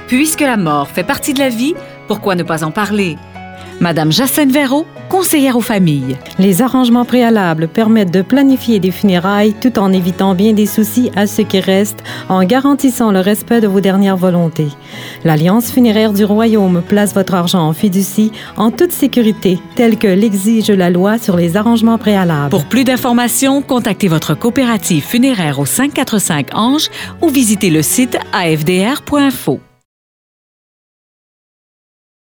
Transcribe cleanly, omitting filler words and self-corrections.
Puisque la mort fait partie de la vie, pourquoi ne pas en parler? Madame Jacinthe Verreau, conseillère aux familles. Les arrangements préalables permettent de planifier des funérailles tout en évitant bien des soucis à ceux qui restent, en garantissant le respect de vos dernières volontés. L'Alliance funéraire du Royaume place votre argent en fiducie en toute sécurité, tel que l'exige la loi sur les arrangements préalables. Pour plus d'informations, contactez votre coopérative funéraire au 545 Ange ou visitez le site afdr.info.